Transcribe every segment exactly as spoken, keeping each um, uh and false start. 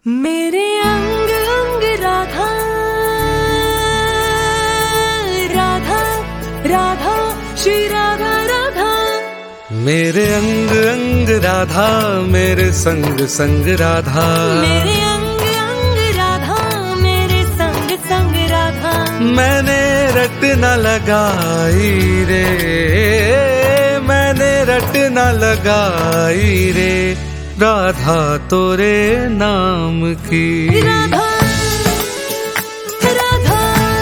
मेरे अंग अंग राधा राधा राधा श्री राधा राधा। मेरे अंग अंग राधा मेरे संग संग राधा। मेरे अंग अंग राधा मेरे संग संग राधा। मैंने रट न लगाई रे, मैंने रट न लगाई रे, राधा तोरे नाम की। राधा राधा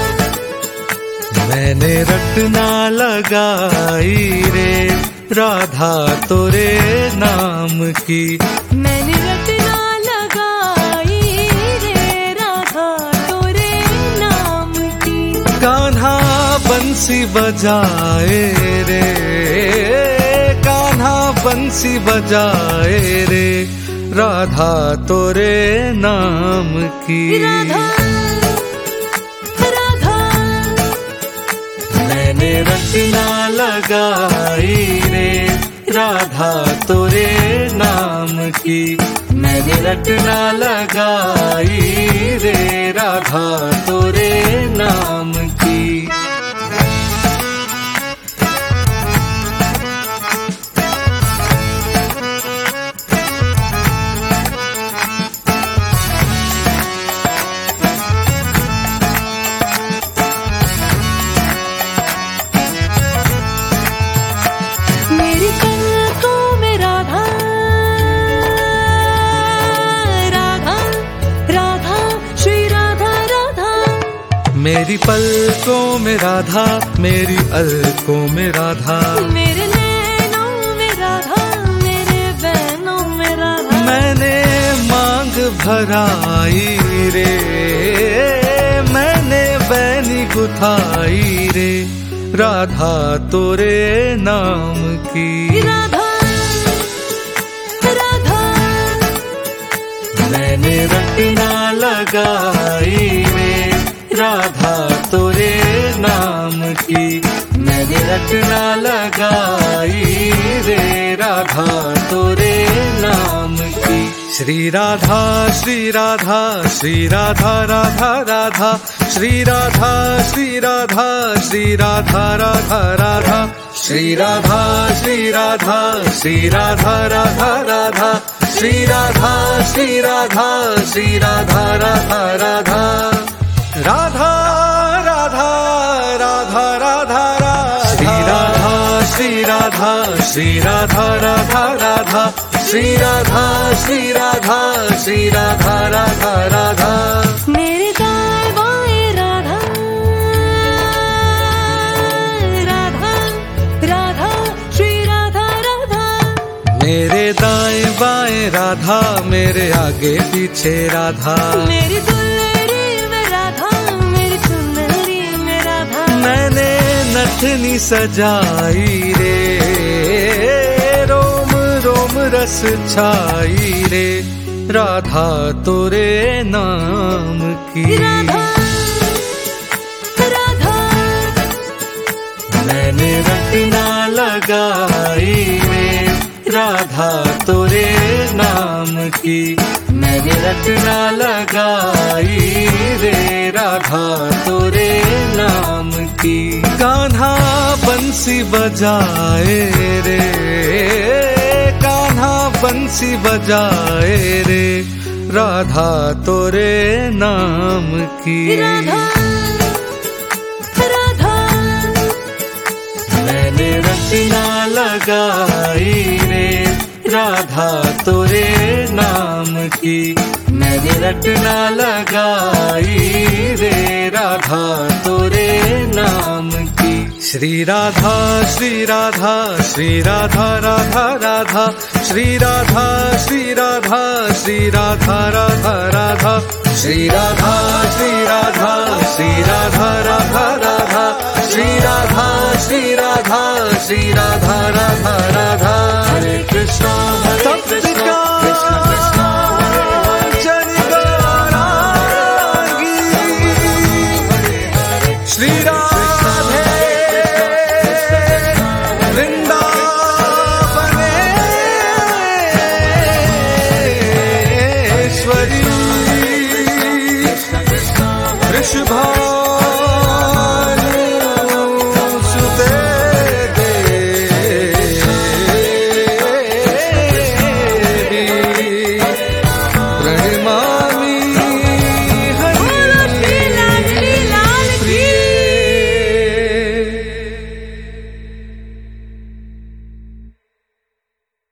मैंने रट न लगाई रे, राधा तोरे नाम की। मैंने रट ना लगाई रे, राधा तोरे नाम की। कान्हा बंसी बजाए रे, कान्हा बंसी बजाए रे, राधा तोरे नाम की। राधा राधा मैंने रट न लगाई रे, राधा तोरे नाम की। मैंने रट न लगाई रे, राधा तोरे नाम की। मेरी पलकों में राधा राधा राधा श्री राधा राधा। मेरी पलकों में राधा, मेरी अलकों में राधा। मेरे नैनों में राधा, मेरे बैनों में राधा। मैंने मांग भराई रे, मैंने बैनी गुथाई रे, राधा तोरे नाम की। राधा राधा मैंने रट न लगाई रे, राधा तोरे नाम की। मैंने रट न लगाई रे, राधा तोरे नाम की। श्री राधा श्री राधा श्री राधा राधा राधा। श्री राधा श्री राधा श्री राधा राधा राधा। श्री राधा श्री राधा श्री राधा राधा राधा। श्री राधा श्री राधा श्री राधा राधा राधा। राधा राधा राधा राधा राधा। श्री राधा श्री राधा श्री राधा राधा राधा। श्री राधा श्री राधा श्री राधा राधा राधा। मेरे दाएं बाएं राधा राधा राधा श्री राधा राधा। मेरे दाएं बाएं राधा, मेरे आगे पीछे राधा। मेरी दुल्हरी में राधा, मेरी चुनरी में राधा। मैंने नथनी सजाई रे, रोम रोम रस छाई रे, राधा तोरे नाम की। राधा राधा मैंने रट न लगाई रे, राधा तोरे नाम की। मैंने रट न लगाई रे, राधा तोरे नाम की। कान्हा बंसी बजाए रे, कान्हा बंसी बजाए रे, राधा तोरे नाम की। राधा राधा मैंने रट न लगाई रे, राधा तोरे नाम की। मैंने रट न लगाई रे, राधा तोरे नाम की। श्री राधा श्री राधा श्री राधा राधा राधा। श्री राधा श्री राधा श्री राधा राधा राधा। श्री राधा श्री राधा श्री राधा राधा राधा। श्री राधा श्री राधा श्री राधा राधा राधा। हरे कृष्णा